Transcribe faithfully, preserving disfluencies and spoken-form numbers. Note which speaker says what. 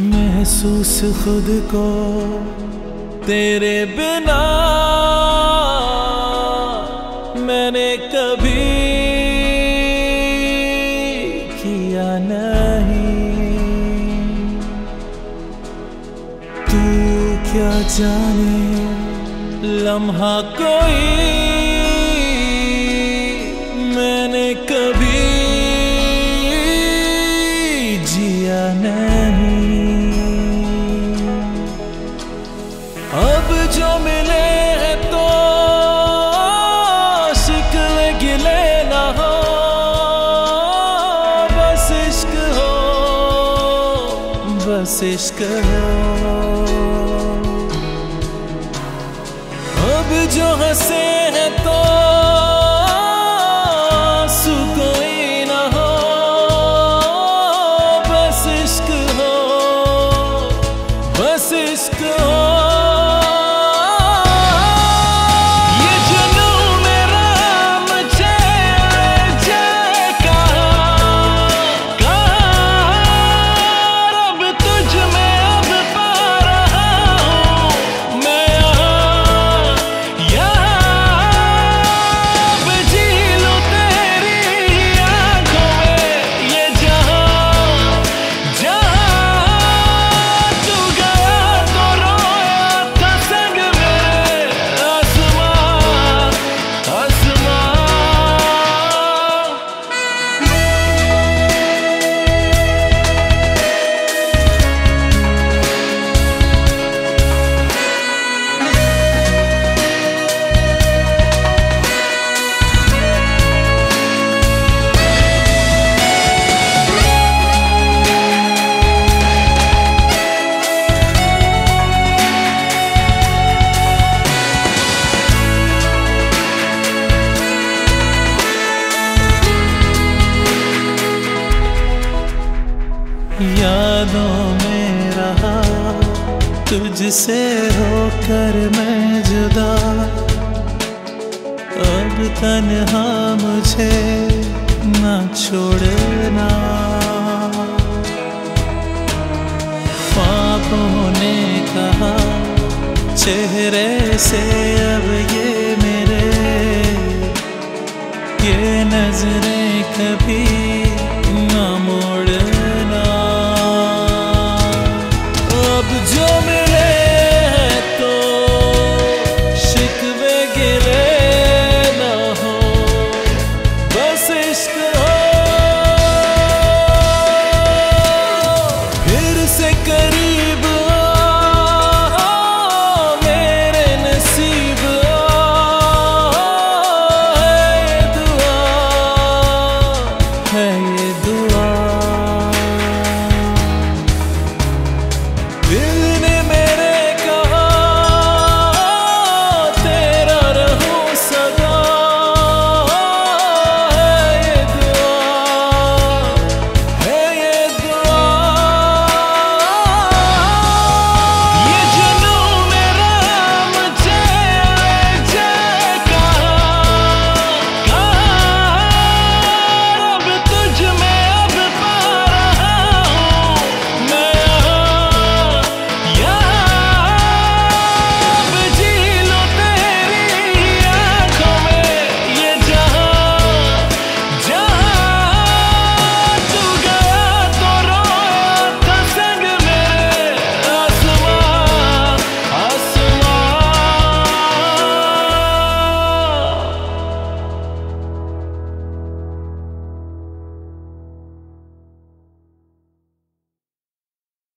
Speaker 1: महसूस खुद को तेरे बिना मैंने कभी किया नहीं। तू क्या जाने लम्हा कोई मैंने कभी जिया नहीं। अब जो मिले हैं तो शिकवे गिले ना हो, बस इश्क हो बस इश्क हो। अब जो हंसे हैं तो आंसू कोई ना हो, बस इश्क हो बस इश्क हो। यादों में रहा तुझसे होकर मैं जुदा, अब तन्हा मुझे ना छोड़ना। ख्वाबों ने कहा चेहरे से अब ये मेरे ये नजरें कभी